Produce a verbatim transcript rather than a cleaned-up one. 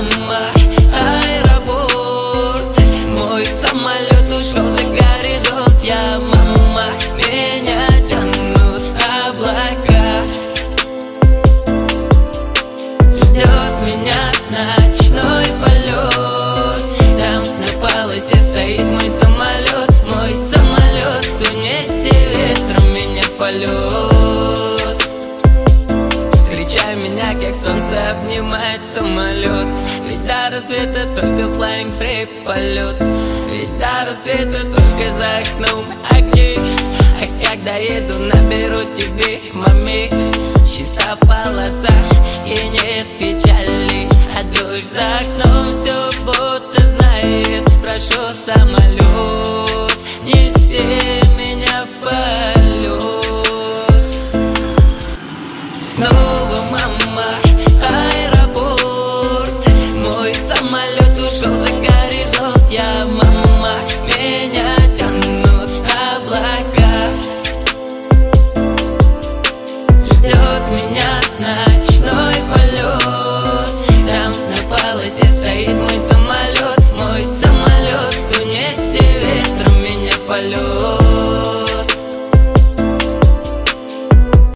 мама, аэропорт. Мой самолет ушел за горизонт. Я мама, меня тянут облака. Ждет меня ночной полет. Там на полосе стоит мой самолет. Мой самолет, унеси ветром меня в полет. Встречай меня, как солнце обнимает самолет. Ведь до рассвета только flying free полет. Ведь до рассвета только за окном огни. А когда еду, наберу тебе, мами. Чиста полоса и нет печали. А дождь за окном все будто знает. Прошу, самолет, неси меня в полет. Снова мама,